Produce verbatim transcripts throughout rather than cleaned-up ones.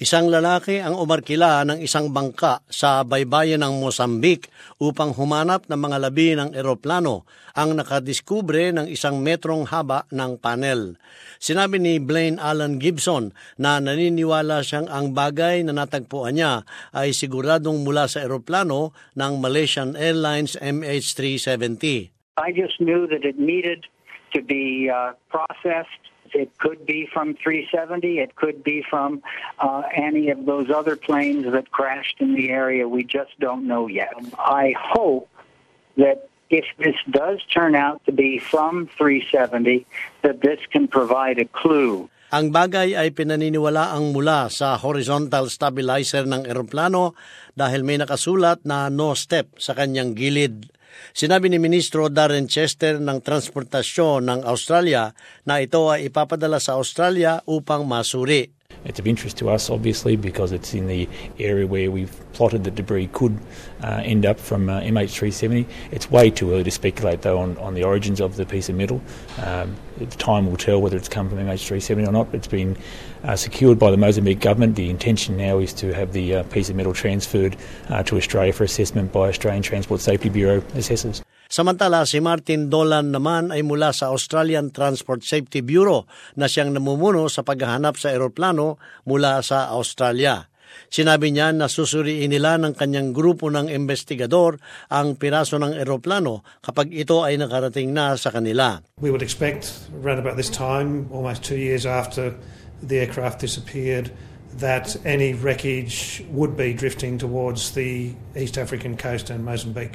Isang lalaki ang umarkila ng isang bangka sa baybayin ng Mozambique upang humanap ng mga labi ng eroplano ang nakadiskubre ng isang metrong haba ng panel. Sinabi ni Blaine Allen Gibson na naniniwala siyang ang bagay na natagpuan niya ay siguradong mula sa eroplano ng Malaysian Airlines M H three seventy. I just knew that it needed to be uh, processed. It could be from three seventy. It could be from uh, any of those other planes that crashed in the area. We just don't know yet. I hope that if this does turn out to be from three seventy, that this can provide a clue. Ang bagay ay pinaniniwalaang mula sa horizontal stabilizer ng eroplano dahil may nakasulat na no step sa kanyang gilid. Sinabi ni Ministro Darren Chester ng Transportasyon ng Australia na ito ay ipapadala sa Australia upang masuri. It's of interest to us, obviously, because it's in the area where we've plotted that debris could uh, end up from uh, M H three seventy. It's way too early to speculate, though, on, on the origins of the piece of metal. Um, time will tell whether it's come from M H three seventy or not. It's been uh, secured by the Mozambique government. The intention now is to have the uh, piece of metal transferred uh, to Australia for assessment by Australian Transport Safety Bureau assessors. Samantala, si Martin Dolan naman ay mula sa Australian Transport Safety Bureau na siyang namumuno sa paghahanap sa eroplano mula sa Australia. Sinabi niya na susuriin nila ng kanyang grupo ng investigador ang piraso ng eroplano kapag ito ay nakarating na sa kanila. We would expect around about this time, almost two years after the aircraft disappeared, that any wreckage would be drifting towards the East African coast and Mozambique.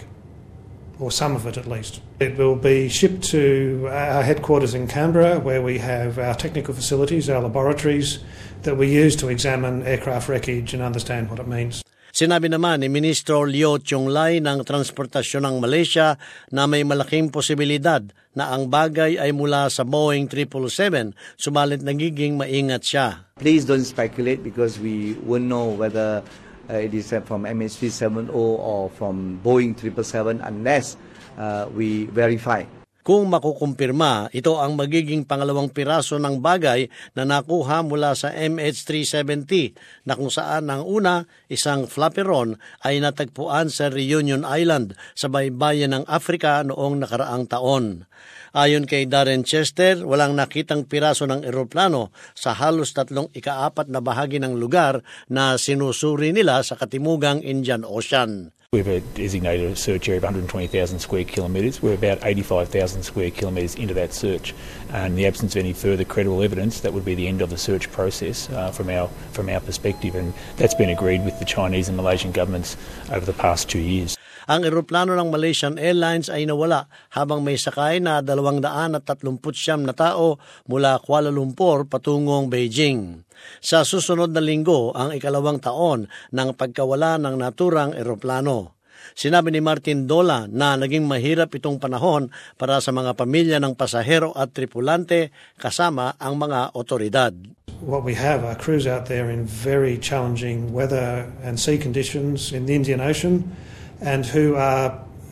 Or some of it at least. It will be shipped to our headquarters in Canberra, where we have our technical facilities, our laboratories, that we use to examine aircraft wreckage and understand what it means. Sinabi naman ni Ministro Leo Chonglai ng Transportasyon ng Malaysia na may malaking posibilidad na ang bagay ay mula sa Boeing triple seven, subalit nagiging maingat siya. Please don't speculate because we won't know whether Uh, it is uh, from M H three seventy or from Boeing triple seven unless uh, we verify. Kung makukumpirma, ito ang magiging pangalawang piraso ng bagay na nakuha mula sa M H three seventy na kung saan ang una, isang flaperon, ay natagpuan sa Reunion Island sa baybayin ng Africa noong nakaraang taon. Ayon kay Darren Chester, walang nakitang piraso ng eroplano sa halos tatlong ikaapat na bahagi ng lugar na sinusuri nila sa katimugang Indian Ocean. We've designated a search area of one hundred twenty thousand square kilometres. We're about eighty-five thousand square kilometres into that search. And in the absence of any further credible evidence, that would be the end of the search process uh, from our from our perspective. And that's been agreed with the Chinese and Malaysian governments over the past two years. Ang eroplano ng Malaysian Airlines ay nawala habang may sakay na dalawang daan at tatlumput siyam na tao mula Kuala Lumpur patungong Beijing. Sa susunod na linggo ang ikalawang taon ng pagkawala ng naturang eroplano. Sinabi ni Martin Dolan na naging mahirap itong panahon para sa mga pamilya ng pasahero at tripulante kasama ang mga otoridad. What we have are crews out there in very challenging weather and sea conditions in the Indian Ocean, and who are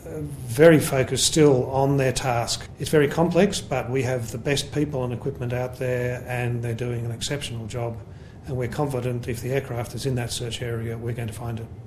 very focused still on their task. It's very complex, but we have the best people and equipment out there, and they're doing an exceptional job. And we're confident if the aircraft is in that search area, we're going to find it.